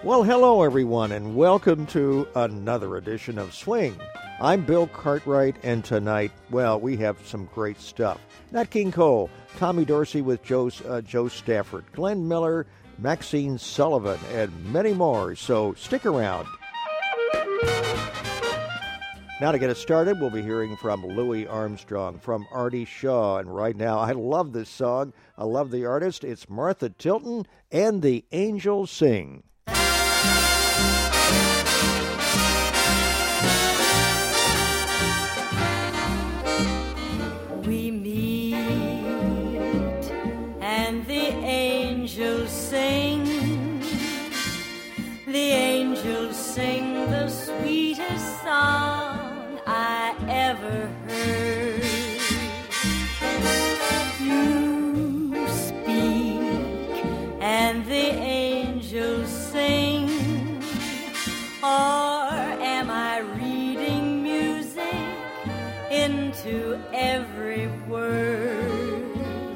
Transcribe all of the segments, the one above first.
Well, hello, everyone, and welcome to another edition of Swing. I'm Bill Cartwright, and tonight, well, we have some great stuff. Nat King Cole, Tommy Dorsey with Joe Stafford, Glenn Miller, Maxine Sullivan, and many more, so stick around. Now to get us started, we'll be hearing from Louis Armstrong, from Artie Shaw, and right now, I love this song. I love the artist. It's Martha Tilton and the Angels Sing. We meet and the angels sing. The angels sing the sweetest song I ever heard. You speak and the angels sing. Or am I reading music into every word?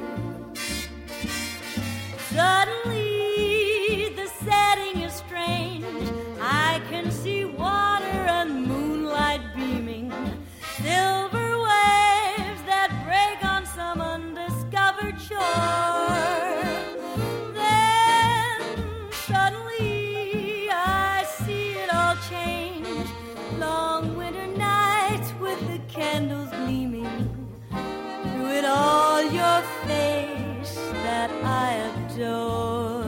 Suddenly the setting is strange. I can see water and moonlight beaming, silver waves that break on some undiscovered shore. Then suddenly I see it all change. Long winter nights with the candles gleaming, through it all your face that I adore.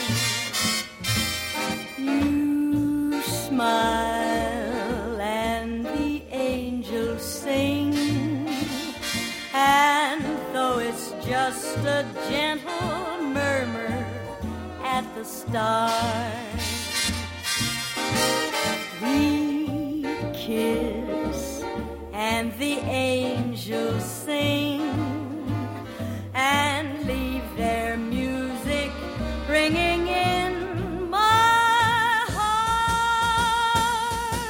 You smile and the angels sing, and though it's just a gentle murmur at the start, we kiss and the angels sing and leave their music ringing in my heart.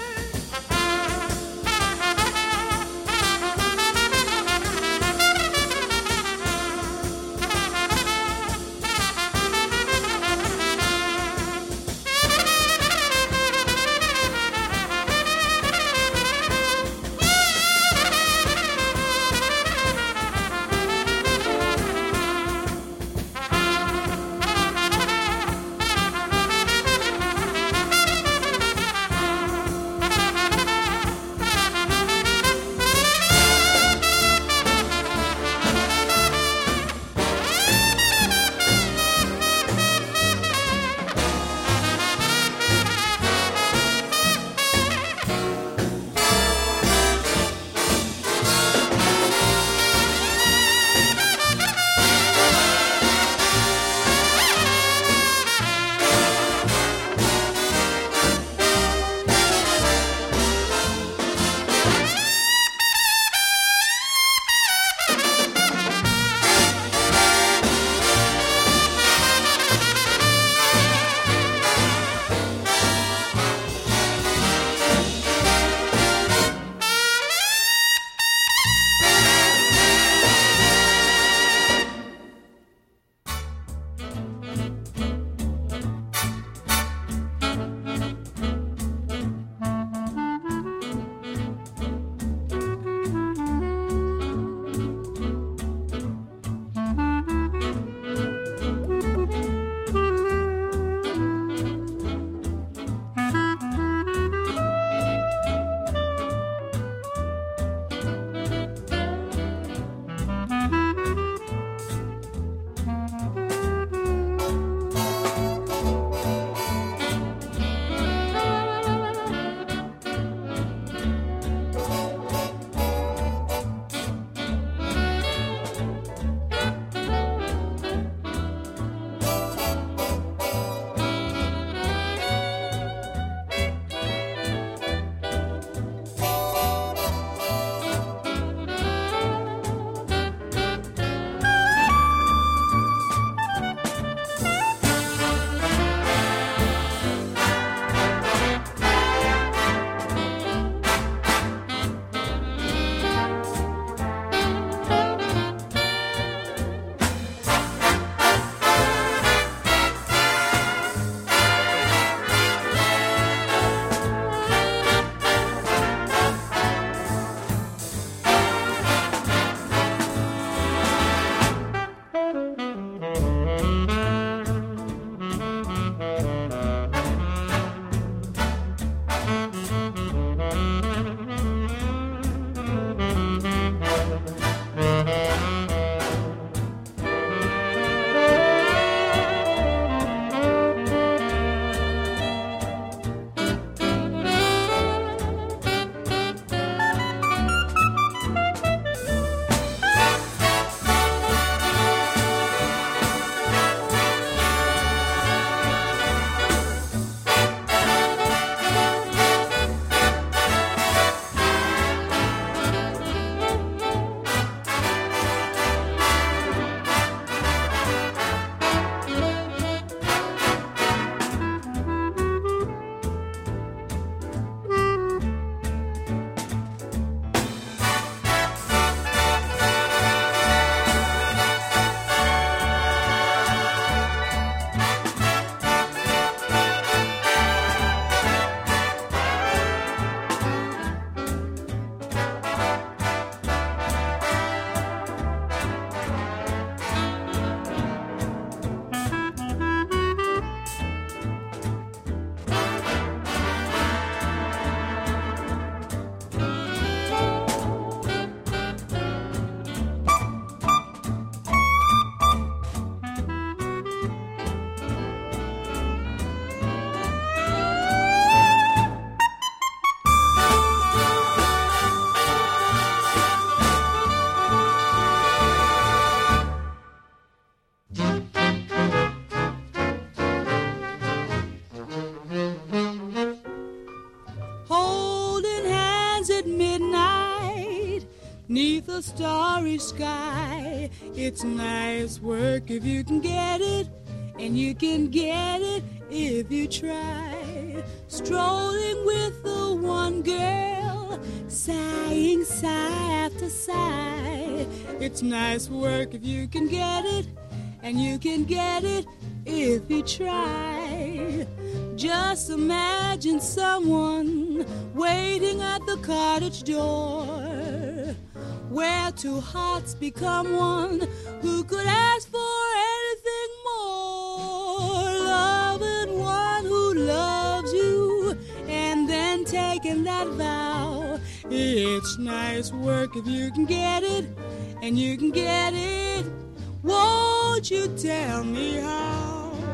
a starry sky. It's nice work if you can get it, and you can get it if you try. Strolling with the one girl, sighing sigh after sigh. It's nice work if you can get it, and you can get it if you try. Just imagine someone waiting at the cottage door, where two hearts become one. Who could ask for anything more? Loving one who loves you, and then taking that vow. It's nice work if you can get it, and you can get it. Won't you tell me how?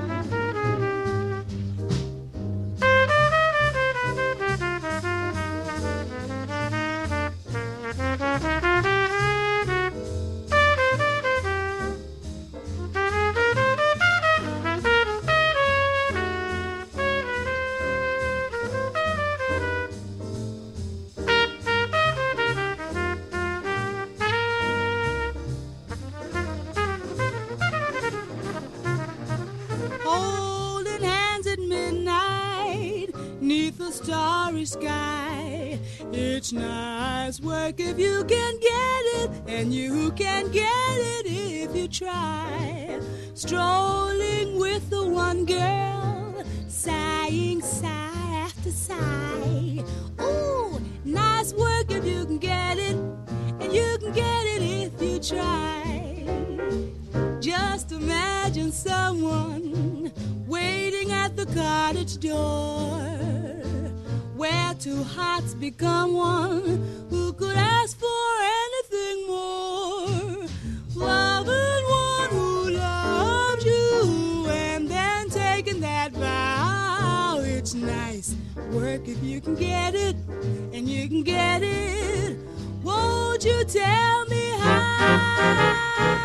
Starry sky. It's nice work if you can get it, and you can get it if you try. Strolling with the one girl, sighing sigh after sigh. Ooh, nice work if you can get it, and you can get it if you try. Just imagine someone waiting at the cottage door, where two hearts become one. Who could ask for anything more? Loving one who loves you, and then taking that vow. It's nice work if you can get it, and you can get it. Won't you tell me how?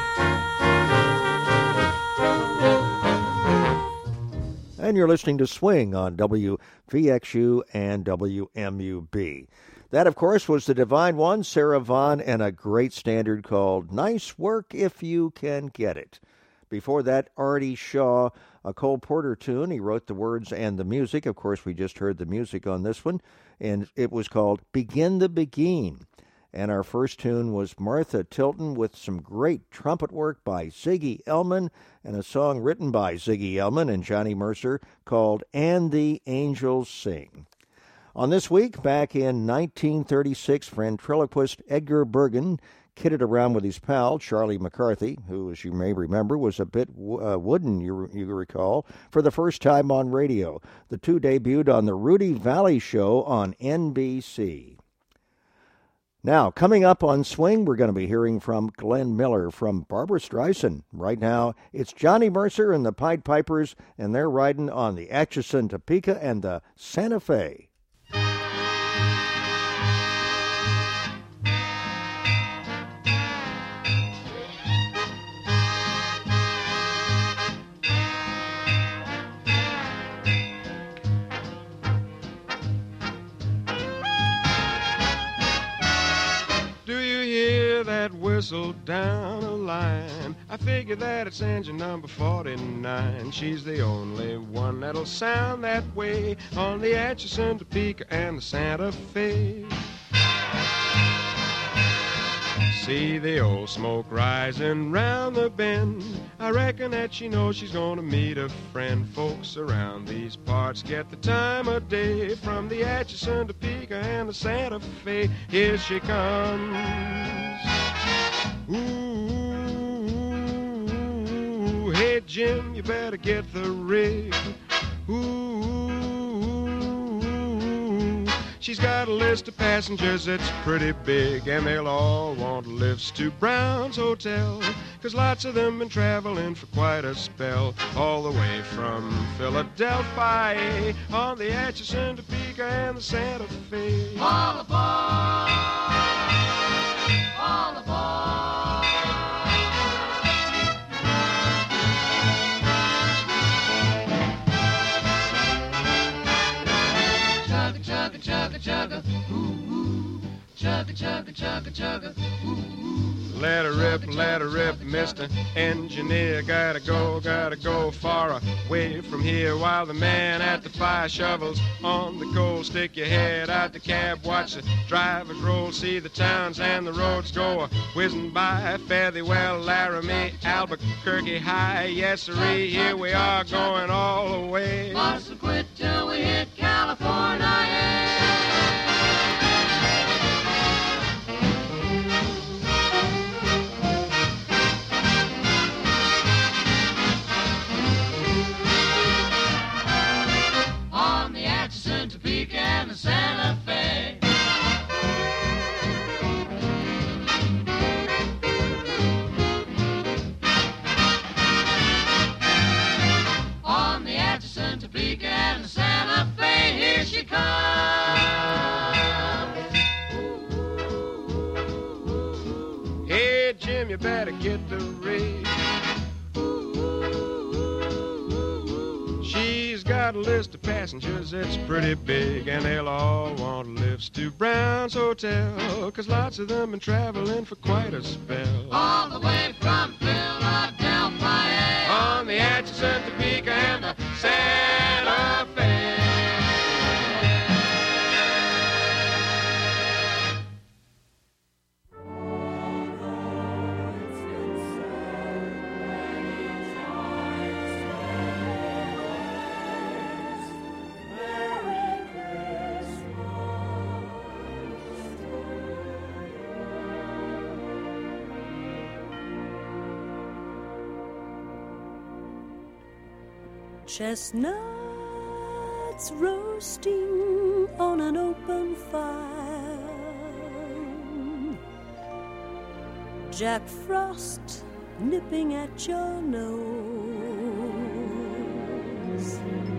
And you're listening to Swing on WVXU and WMUB. That, of course, was the Divine One, Sarah Vaughan, and a great standard called Nice Work If You Can Get It. Before that, Artie Shaw, a Cole Porter tune. He wrote the words and the music. Of course, we just heard the music on this one, and it was called Begin the Begin. And our first tune was Martha Tilton with some great trumpet work by Ziggy Elman and a song written by Ziggy Elman and Johnny Mercer called And the Angels Sing. On this week, back in 1936, ventriloquist Edgar Bergen kidded around with his pal, Charlie McCarthy, who, as you may remember, was a bit wooden, you recall, for the first time on radio. The two debuted on the Rudy Valley Show on NBC. Now, coming up on Swing, we're going to be hearing from Glenn Miller from Barbra Streisand. Right now, it's Johnny Mercer and the Pied Pipers, and they're riding on the Atchison Topeka and the Santa Fe. That whistle down a line, I figure that it's engine number 49. She's the only one that'll sound that way on the Atchison, Topeka, and the Santa Fe. See the old smoke rising round the bend, I reckon that she knows she's gonna meet a friend. Folks around these parts get the time of day from the Atchison, Topeka, and the Santa Fe. Here she comes. Ooh, hey Jim, you better get the rig. Ooh, she's got a list of passengers that's pretty big, and they'll all want lifts to Brown's Hotel, 'cause lots of them been traveling for quite a spell, all the way from Philadelphia on the Atchison, Topeka, and the Santa Fe. All aboard! All aboard! Chugga, chugga, chugga, chugga, ooh, ooh. Chugga, chugga, chugga, chugga. Let her rip, Mr. Engineer. Gotta go far away from here while the man at the fire shovels on the coal. Stick your head out the cab, watch the drivers roll, see the towns and the roads go whizzing by. Fare thee well, Laramie, Albuquerque High. Yes, sirree, here we are going all the way. Mustn't quit till we hit California. On the Atchison, Topeka, and the Santa Fe. On the Atchison, Topeka, and the Santa Fe, here she comes. Hey, Jim, you better get the rig. She's got a list of passengers that's pretty big, and they'll all want lifts to Brown's Hotel, 'cause lots of them been traveling for quite a spell. All the way from Philadelphia. On the Atchison, Topeka, and the Santa Fe. Chestnuts roasting on an open fire, Jack Frost nipping at your nose,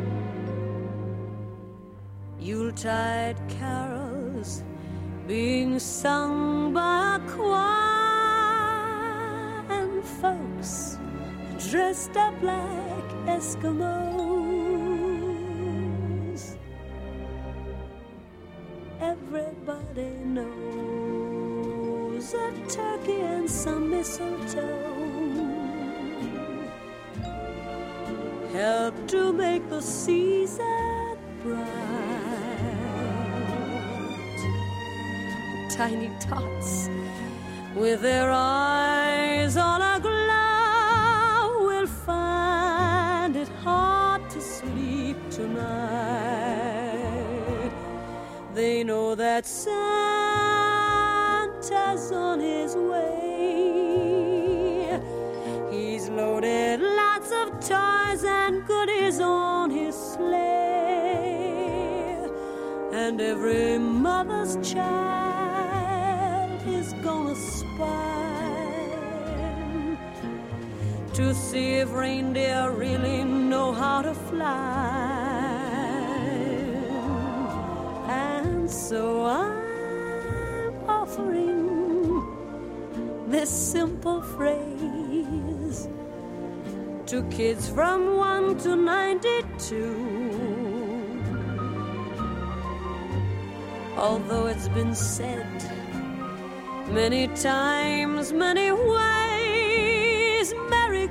Yuletide carols being sung by a choir, and folks dressed up like Eskimos. Everybody knows a turkey and some mistletoe help to make the season bright. Tiny tots with their eyes on a glow find it hard to sleep tonight. They know that Santa's on his way. He's loaded lots of toys and goodies on his sleigh, and every mother's child is gonna spy to see if reindeer really know how to fly. And so I'm offering this simple phrase to kids from 1 to 92. Although it's been said many times, many ways, Merry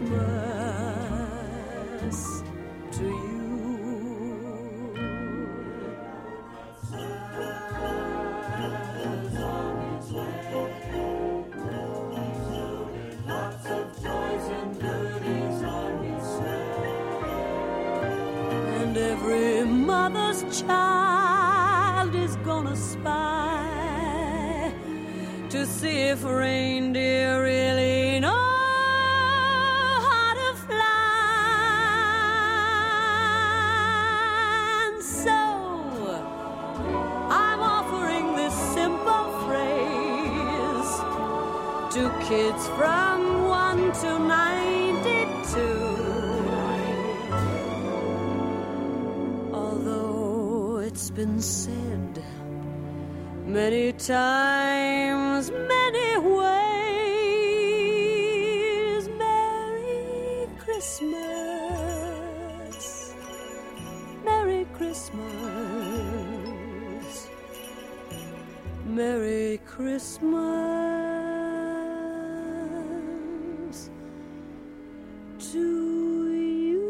Christmas to you. Lots of toys and goodies on his sleigh, and every mother's child is gonna spy to see if reindeer really know how to fly. And so I'm offering this simple phrase to kids from 1 to 92. Although it's been said many times, many ways, Merry Christmas, Merry Christmas, Merry Christmas to you.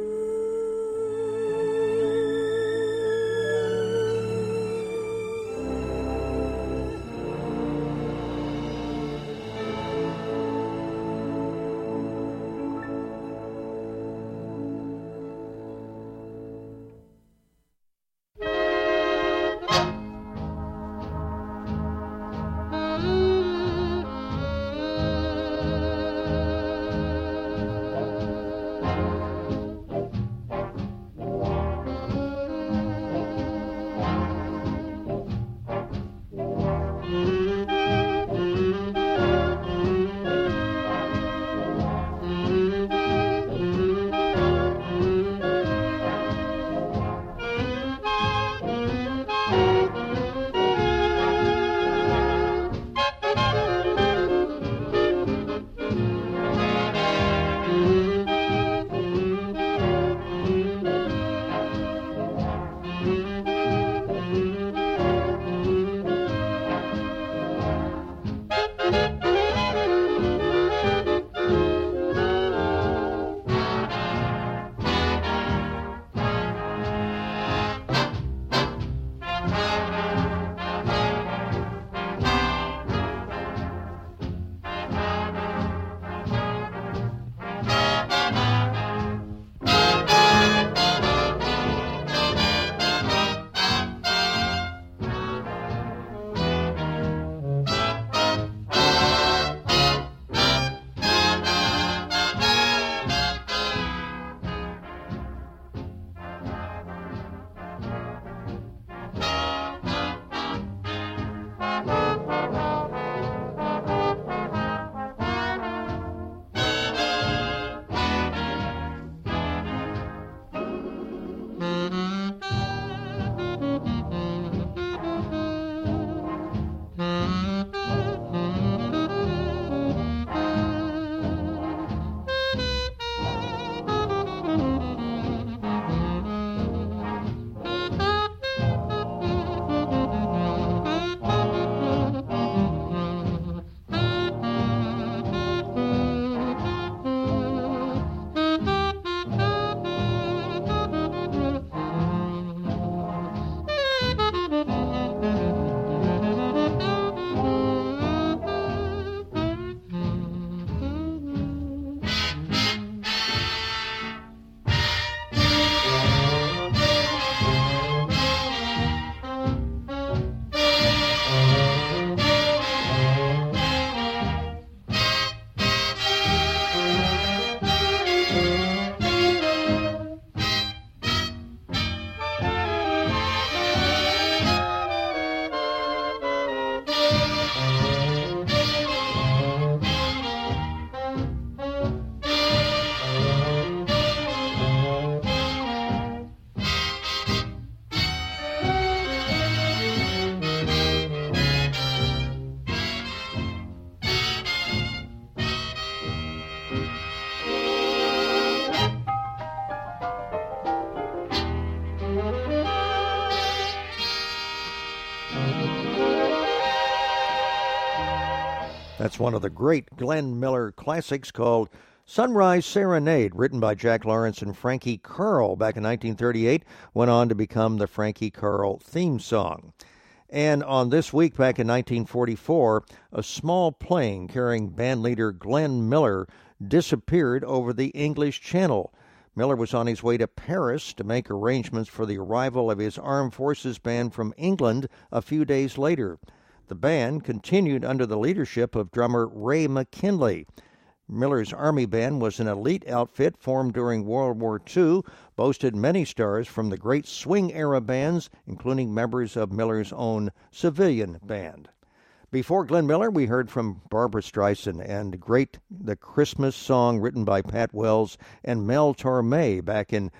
That's one of the great Glenn Miller classics called Sunrise Serenade, written by Jack Lawrence and Frankie Carl back in 1938, went on to become the Frankie Carl theme song. And on This Week back in 1944, a small plane carrying bandleader Glenn Miller disappeared over the English Channel. Miller was on his way to Paris to make arrangements for the arrival of his Armed Forces Band from England a few days later. The band continued under the leadership of drummer Ray McKinley. Miller's Army Band was an elite outfit formed during World War II, boasted many stars from the great swing-era bands, including members of Miller's own civilian band. Before Glenn Miller, we heard from Barbra Streisand and the Christmas song written by Pat Wells and Mel Torme back in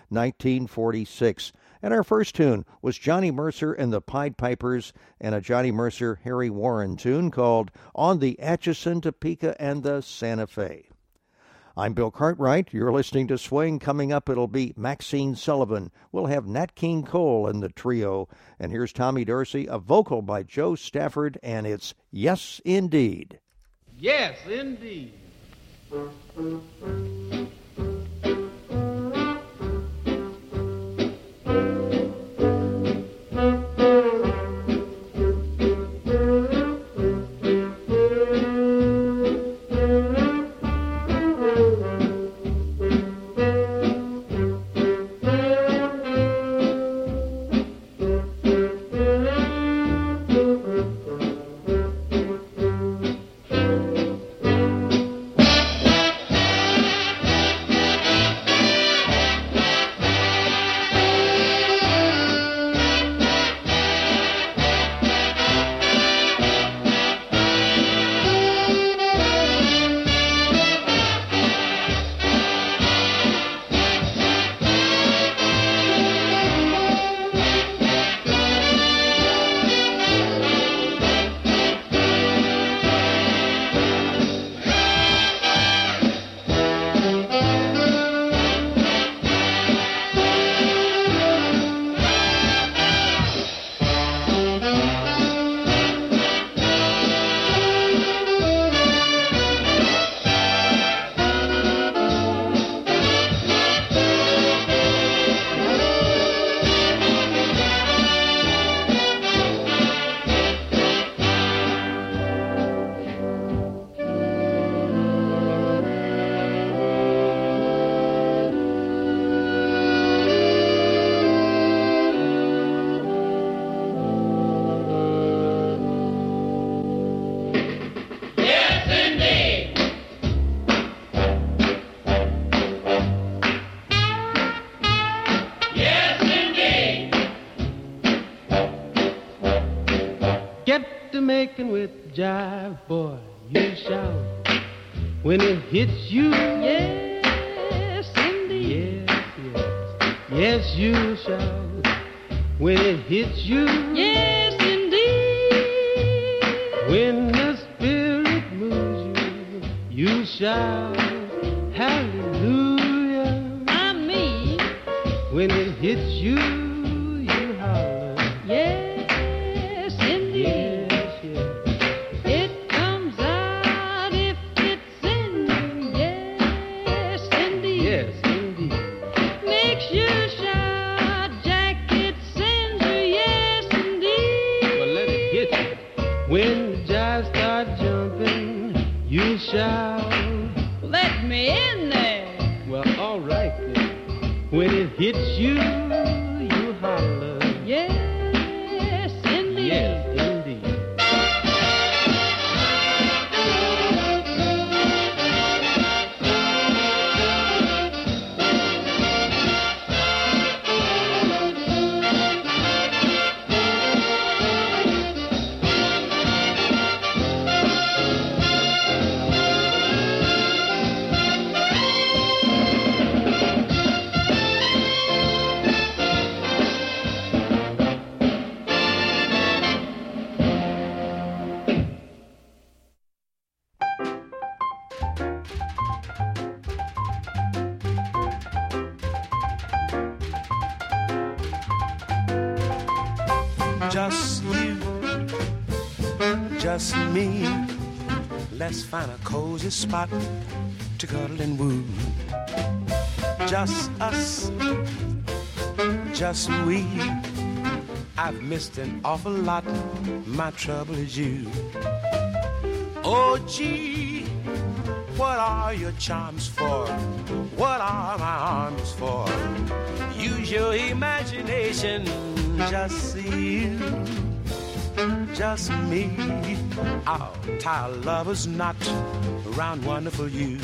1946. And our first tune was Johnny Mercer and the Pied Pipers and a Johnny Mercer, Harry Warren tune called On the Atchison, Topeka, and the Santa Fe. I'm Bill Cartwright. You're listening to Swing. Coming up, it'll be Maxine Sullivan. We'll have Nat King Cole in the trio. And here's Tommy Dorsey, a vocal by Joe Stafford, and it's Yes, Indeed. Yes, indeed. Making with jive, boy, you shout when it hits you. Yes, indeed. Yes, yes, yes, you shout when it hits you. Yes, indeed. When the spirit moves you, you shout hallelujah. I mean, when it hits you, you holler. Yes, indeed. When the jive start jumping, you shout, let me in there. Well, all right then. When it hits you, you holler. Yes, indeed. Yes, indeed. Just you, just me. Let's find a cozy spot to cuddle and woo. Just us, just we. I've missed an awful lot. My trouble is you. Oh, gee, what are your charms for? What are my arms for? Use your imagination. Just you, just me. I'll tie a lover's knot around wonderful you.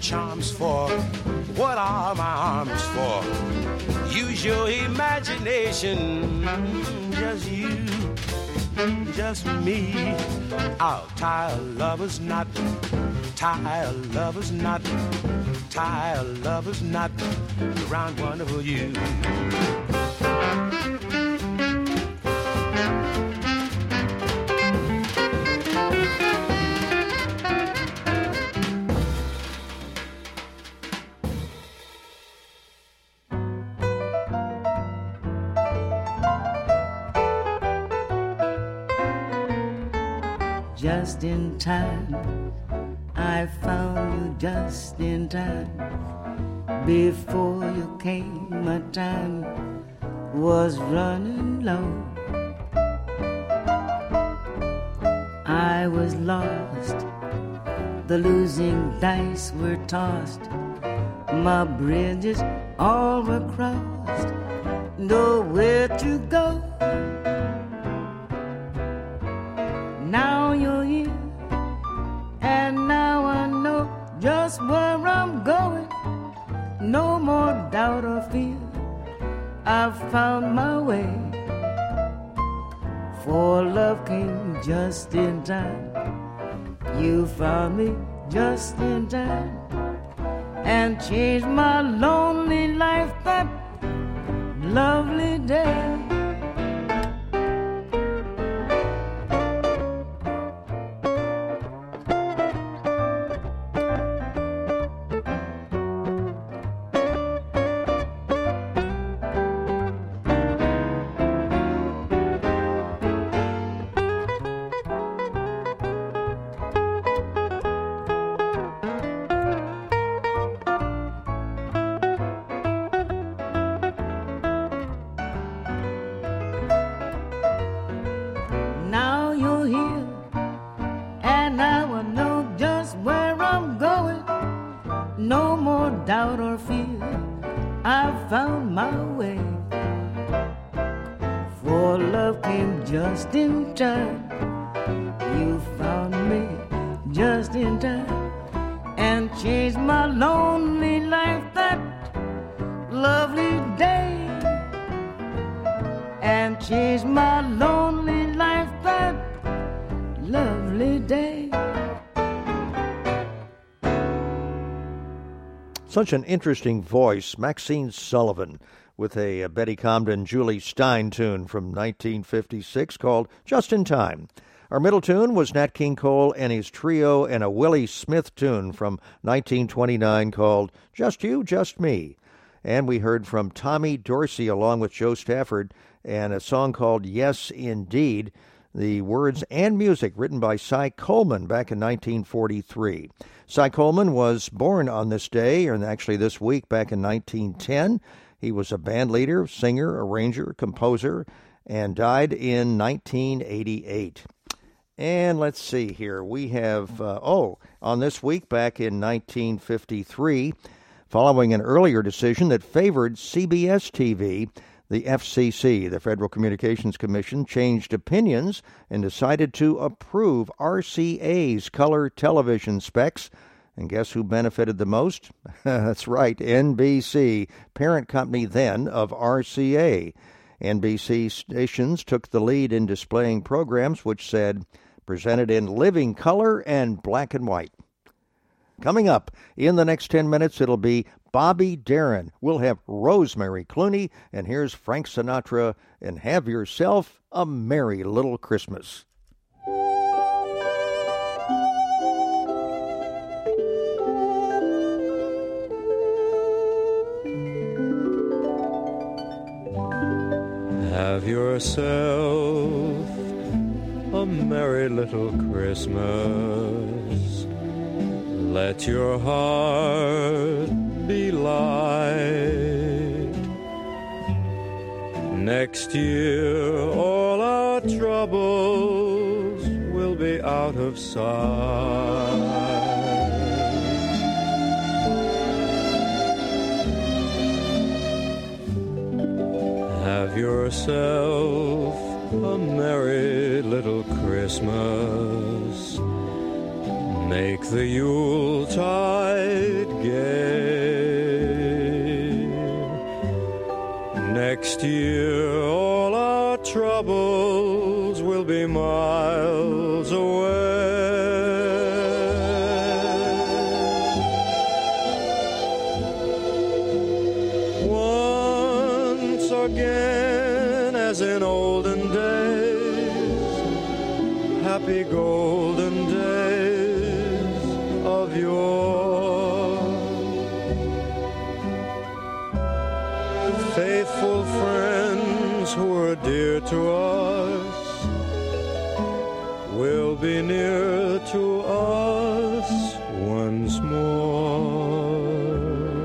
charms for? What are my arms for? Use your imagination, just you, just me. I'll tie a lover's knot, tie a lover's knot, tie a lover's knot around wonderful you. Just in time, I found you just in time. Before you came, my time was running low. I was lost, the losing dice were tossed. My bridges all were crossed, nowhere to go. Now you're here, and now I know just where I'm going. No more doubt or fear, I've found my way. For love came just in time. You found me just in time, and changed my lonely life that lovely day. Such an interesting voice, Maxine Sullivan, with a Betty Comden, Julie Stein tune from 1956 called Just in Time. Our middle tune was Nat King Cole and his trio and a Willie Smith tune from 1929 called Just You, Just Me. And we heard from Tommy Dorsey along with Joe Stafford and a song called Yes Indeed, the words and music written by Cy Coleman back in 1943. Cy Coleman was born on this day, and actually this week, back in 1910. He was a band leader, singer, arranger, composer, and died in 1988. And let's see here. We have, on this week, back in 1953, following an earlier decision that favored CBS TV, the FCC, the Federal Communications Commission, changed opinions and decided to approve RCA's color television specs. And guess who benefited the most? That's right, NBC, parent company then of RCA. NBC stations took the lead in displaying programs which said, presented in living color and black and white. Coming up in the next 10 minutes, it'll be Bobby Darin. We'll have Rosemary Clooney, and here's Frank Sinatra, and have yourself a merry little Christmas. Have yourself a merry little Christmas. Let your heart be light. Next year all our troubles will be out of sight. Have yourself a merry little Christmas. Make the Yuletide year all our troubles will be miles away. Once again, as in olden days, happy golden days of yore. Faithful friends who were dear to us will be near to us once more.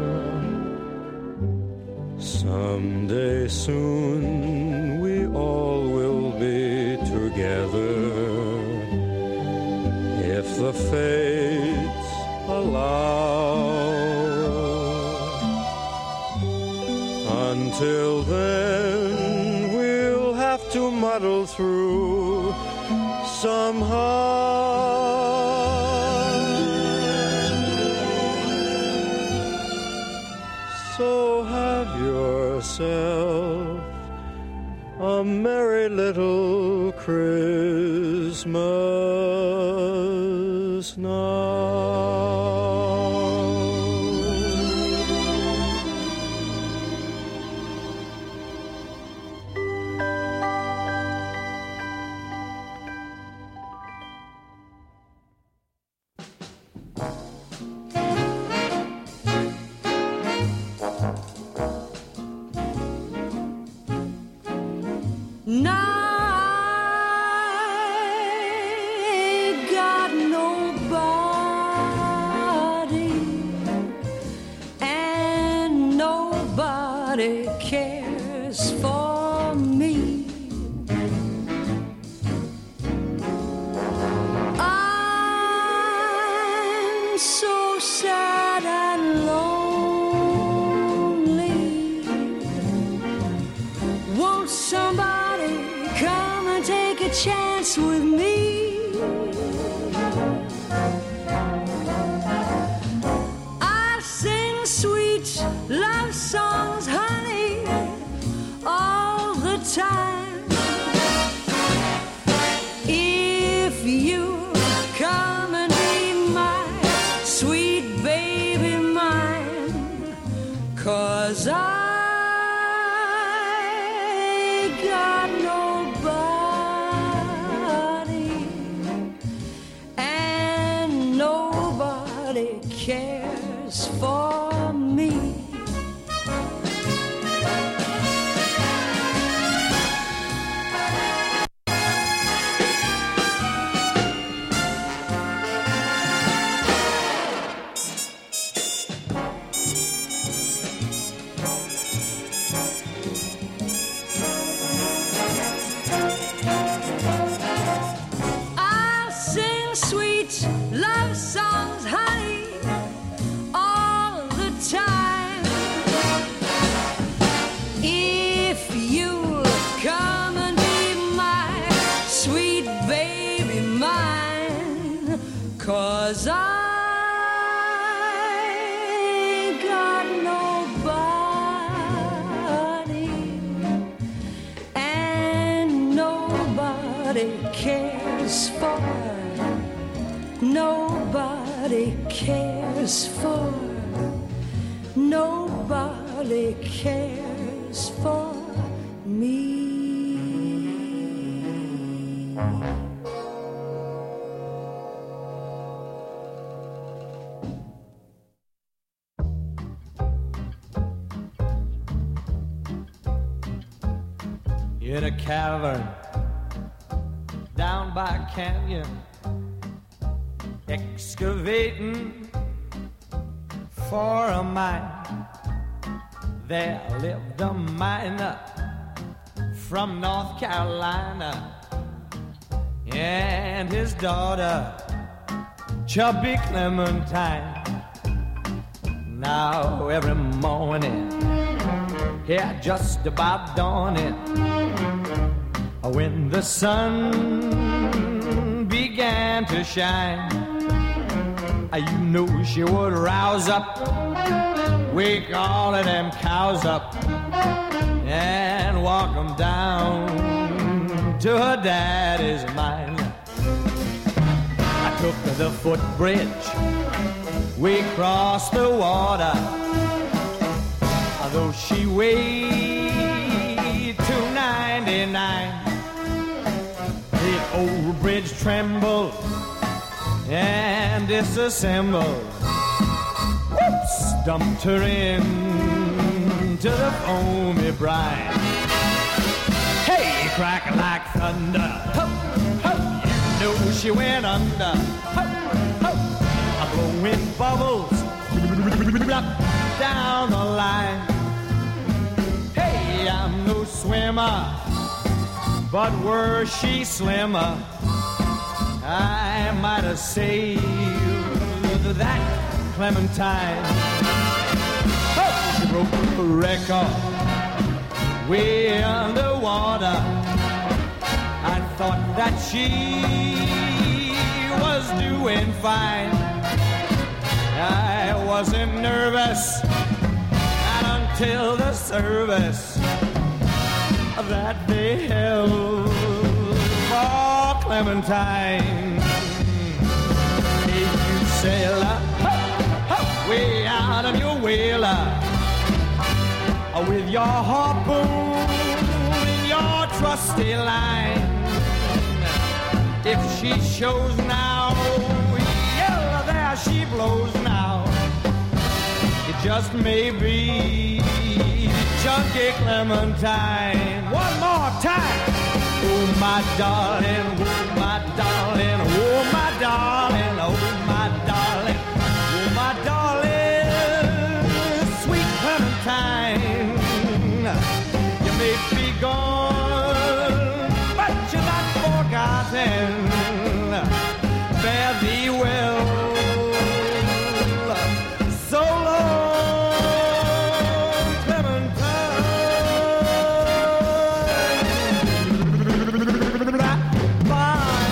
Someday soon we all will be together, if the fates allow. Until then, we'll have to muddle through somehow. So have yourself a merry little Christmas now. Cares for me. I'm so sad and lonely. Won't somebody come and take a chance with me? I sing sweet love songs, honey, all the time. If you come and be my sweet baby mine, 'cause I got nobody and nobody cares for me. Love songs, honey, all the time. If you come and be my sweet baby mine, 'cause I got nobody and nobody cares for. Nobody cares for. Nobody cares for me. In a cavern down by a canyon, excavating for a mine, there lived a miner from North Carolina, and his daughter, Chubby Clementine. Now every morning, yeah, just about dawning, when the sun began to shine, you knew she would rouse up, wake all of them cows up, and walk 'em down to her daddy's mine. I took the footbridge, we crossed the water, although she weighed 299. The old bridge trembled and disassembled. Whoops! Dumped her into the foamy brine. Hey, crack like thunder. Ho, ho, you know she went under. Ho, ho, blowing bubbles down the line. Hey, I'm no swimmer, but were she slimmer, I might have saved that Clementine. Oh, she broke the record way underwater. I thought that she was doing fine. I wasn't nervous, not until the service that they held for Clementine. Hey, you sailor, way out of your whaler, with your harpoon in your trusty line. If she shows now, yeah, there she blows now. It just may be Chunky Clementine. One more time. Oh, my darling, oh, my darling, oh, my darling, oh, my darling, oh, my darling, sweet Clementine. You may be gone, but you're not forgotten. Fare thee well. So long, Clementine. Bye.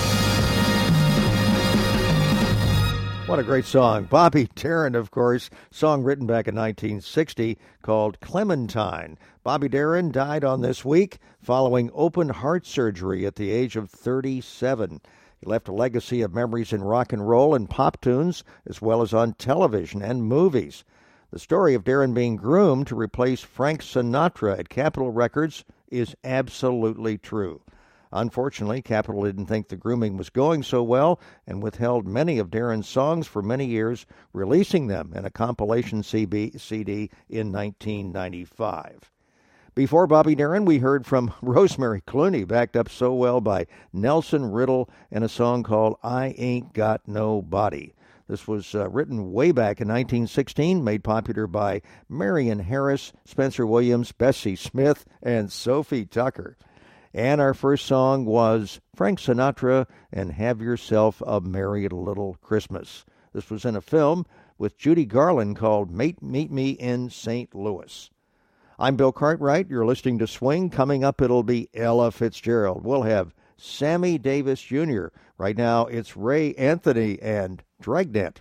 What a great song. Bobby Darin, of course, song written back in 1960 called Clementine. Bobby Darin died on this week following open heart surgery at the age of 37. He left a legacy of memories in rock and roll and pop tunes, as well as on television and movies. The story of Darin being groomed to replace Frank Sinatra at Capitol Records is absolutely true. Unfortunately, Capitol didn't think the grooming was going so well and withheld many of Darin's songs for many years, releasing them in a compilation CD in 1995. Before Bobby Darin, we heard from Rosemary Clooney, backed up so well by Nelson Riddle, in a song called I Ain't Got No Body. This was written way back in 1916, made popular by Marion Harris, Spencer Williams, Bessie Smith, and Sophie Tucker. And our first song was Frank Sinatra and Have Yourself a Merry Little Christmas. This was in a film with Judy Garland called Meet Me in St. Louis. I'm Bill Cartwright. You're listening to Swing. Coming up, it'll be Ella Fitzgerald. We'll have Sammy Davis Jr. Right now, it's Ray Anthony and Dragnet.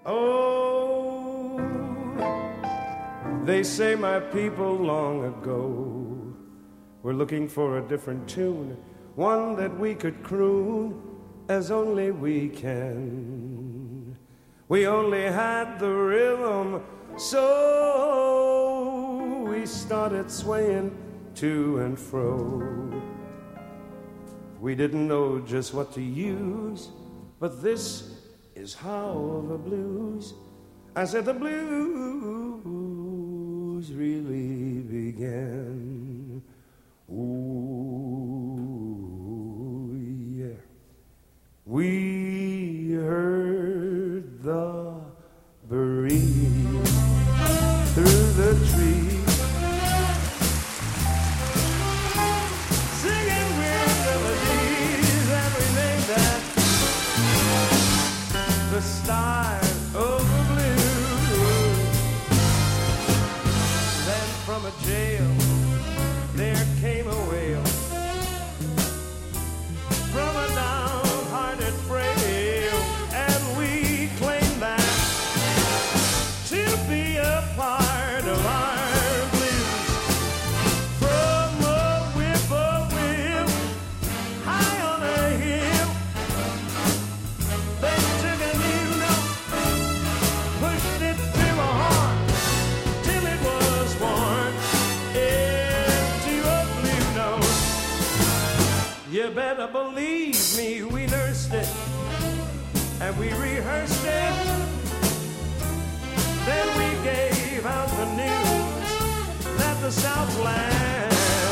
Oh, they say my people long ago were looking for a different tune, one that we could croon as only we can. We only had the rhythm, so we started swaying to and fro. We didn't know just what to use, but this is how the blues, I said the blues really began. Ooh, yeah. We heard the breeze through the trees, singing weird melodies, and we named that the stars of the blues. Then from a jail there came a wail from a downhearted frail, and we claimed that to be a part of our blues. From a whippoorwill high on a hill, they took a new note, pushed it to a horn, till it was worn into a blue note. You better believe me, we nursed it, and we rehearsed it. Then we gave out the news that the Southland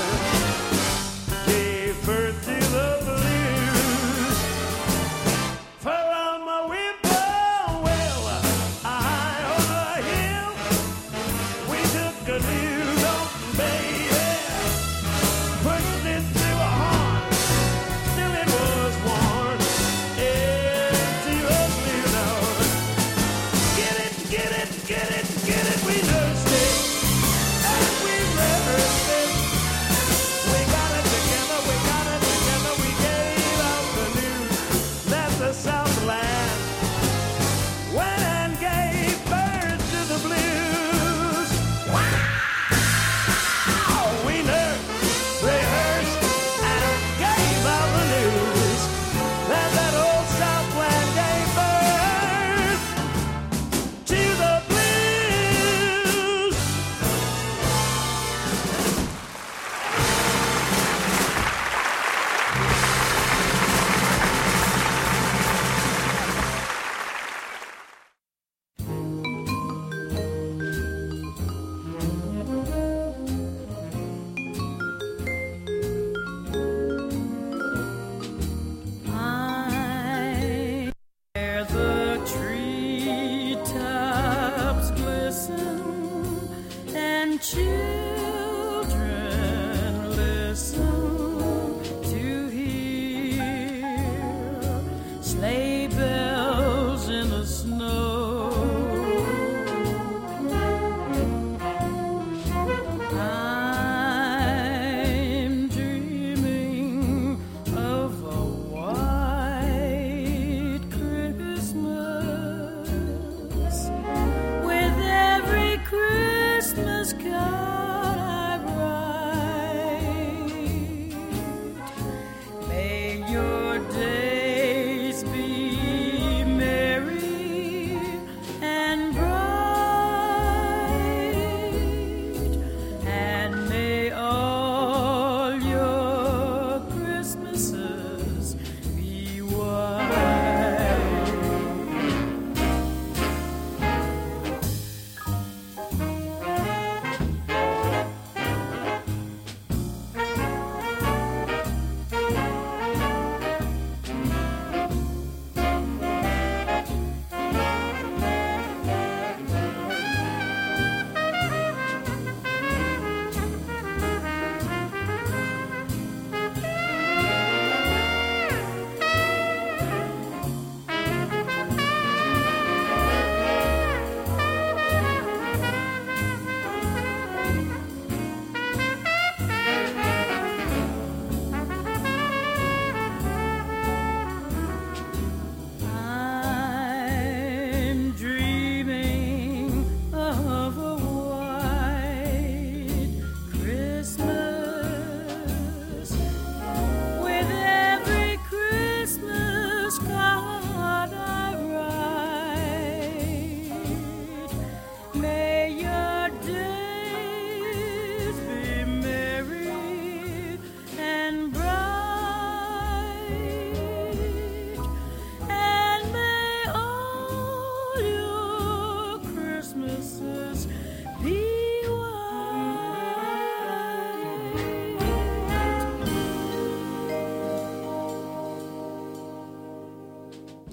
gave birth to the blues. From a whippoorwill high on a hill, we took a new note, baby, pushed it to a horn, till it was worn into a blue note. Get it, get it, get it, get it, we nursed it, and we rehearsed it.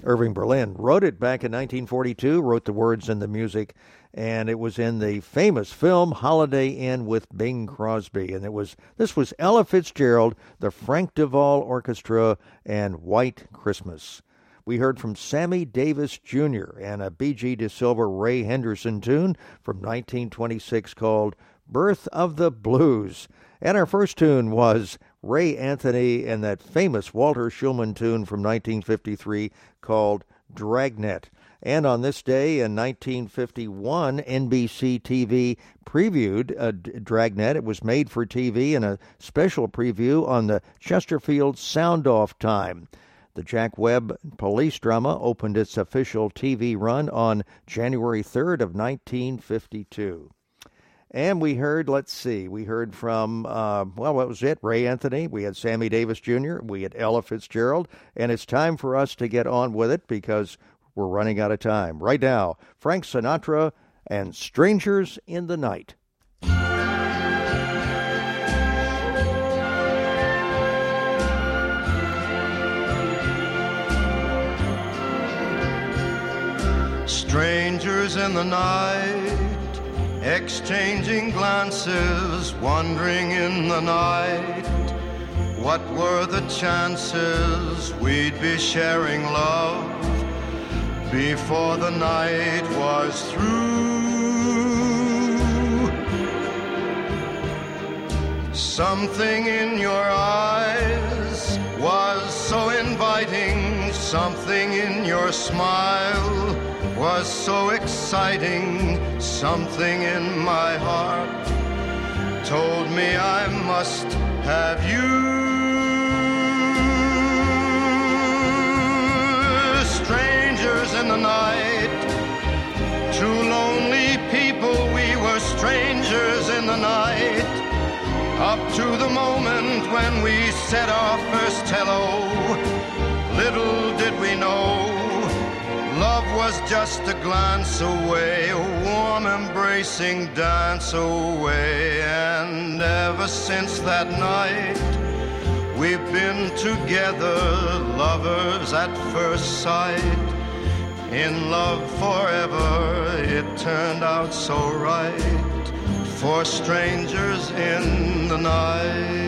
Irving Berlin wrote it back in 1942, wrote the words and the music, and it was in the famous film Holiday Inn with Bing Crosby. And this was Ella Fitzgerald, the Frank Duval Orchestra, and White Christmas. We heard from Sammy Davis Jr. and a B.G. DeSilva Ray Henderson tune from 1926 called Birth of the Blues. And our first tune was Ray Anthony and that famous Walter Shulman tune from 1953 called Dragnet. And on this day in 1951, NBC TV previewed Dragnet. It was made for TV in a special preview on the Chesterfield Sound-Off Time. The Jack Webb police drama opened its official TV run on January 3rd of 1952. And we heard from, what was it? Ray Anthony. We had Sammy Davis Jr. We had Ella Fitzgerald. And it's time for us to get on with it because we're running out of time. Right now, Frank Sinatra and Strangers in the Night. Strangers in the night, exchanging glances, wandering in the night. What were the chances we'd be sharing love before the night was through? Something in your eyes was so inviting, something in your smile was so exciting, something in my heart told me I must have you. Strangers in the night, two lonely people, we were strangers in the night, up to the moment when we said our first hello. Little did we know, love was just a glance away, a warm embracing dance away. And ever since that night, we've been together, lovers at first sight, in love forever. It turned out so right for strangers in the night.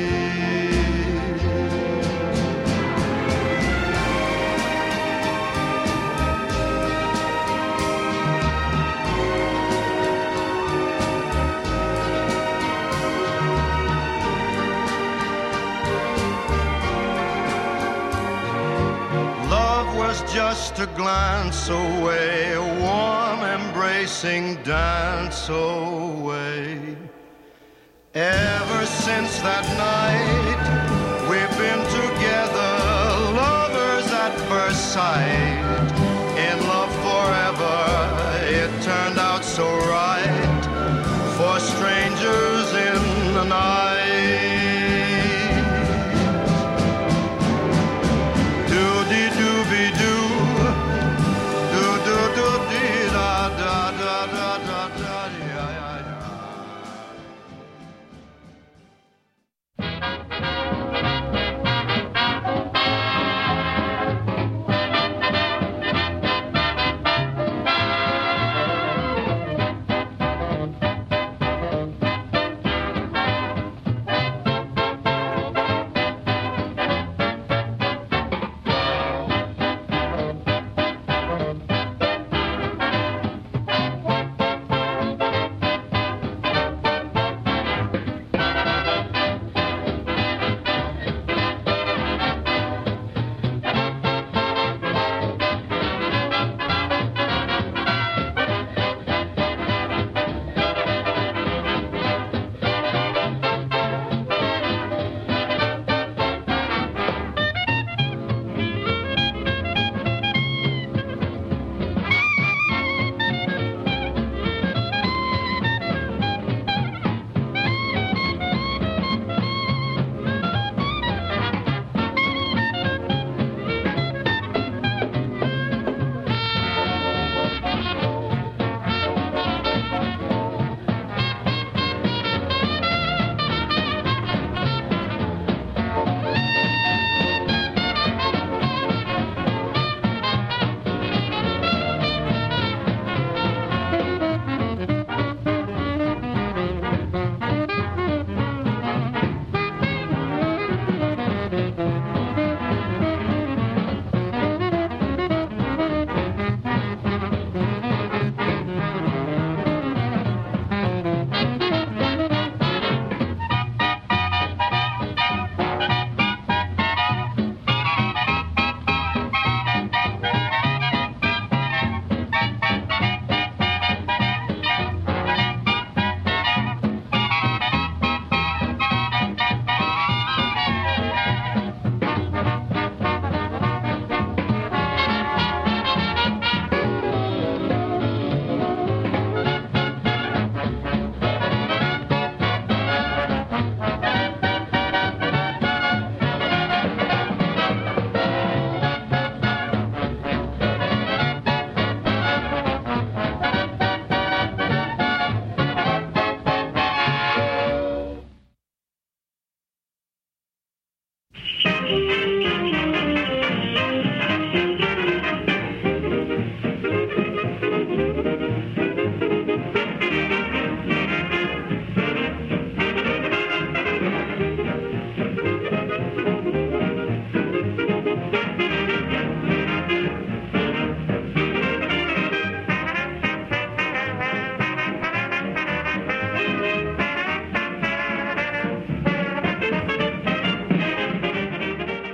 Just a glance away, a warm embracing dance away. Ever since that night, we've been together, lovers at first sight, in love forever. It turned out so right for strangers in the night.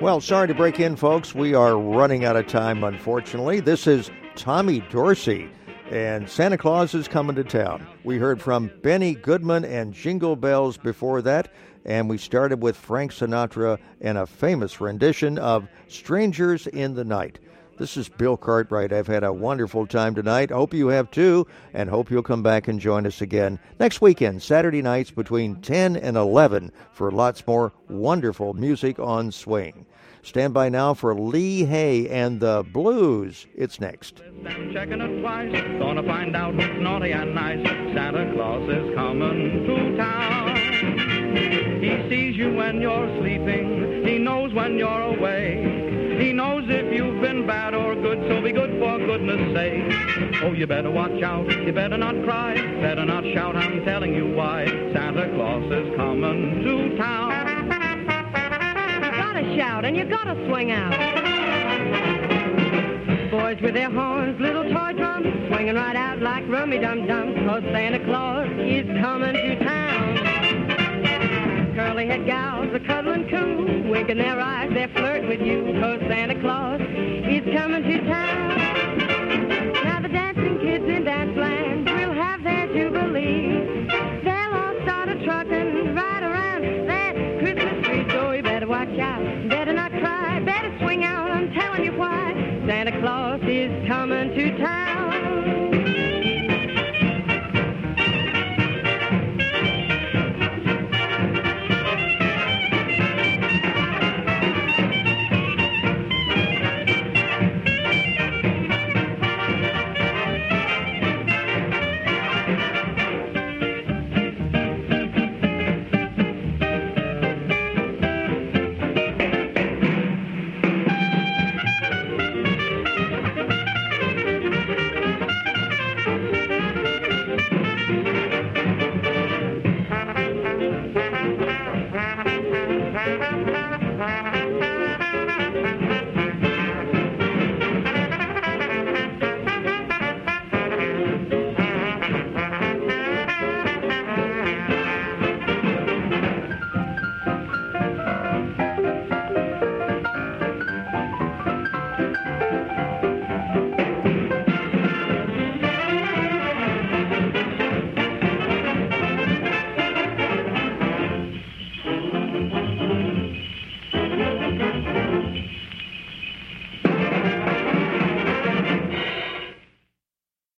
Well, sorry to break in, folks. We are running out of time, unfortunately. This is Tommy Dorsey, and Santa Claus is coming to town. We heard from Benny Goodman and Jingle Bells before that, and we started with Frank Sinatra and a famous rendition of Strangers in the Night. This is Bill Cartwright. I've had a wonderful time tonight. Hope you have too, and hope you'll come back and join us again next weekend, Saturday nights between 10 and 11 for lots more wonderful music on Swing. Stand by now for Lee Hay and the Blues. It's next. I'm checking it twice, gonna find out what's naughty and nice. Santa Claus is coming to town. He sees you when you're sleeping, he knows when you're awake. He knows if you've been bad or good, so be good for goodness sake. Oh, you better watch out, you better not cry, better not shout, I'm telling you why. Santa Claus is coming to town. You gotta shout and you gotta swing out. Boys with their horns, little toy drums, swinging right out like rummy-dum-dum, 'cause Santa Claus is coming to town. Curly-head gals are cuddling cool, winking their eyes, they're flirting with you, 'cause Santa Claus is coming to town. Now the dancing kids in Danceland will have their jubilee. They'll all start a-trucking right around that Christmas tree, so you better watch out, better not cry, better swing out, I'm telling you why. Santa Claus is coming to town.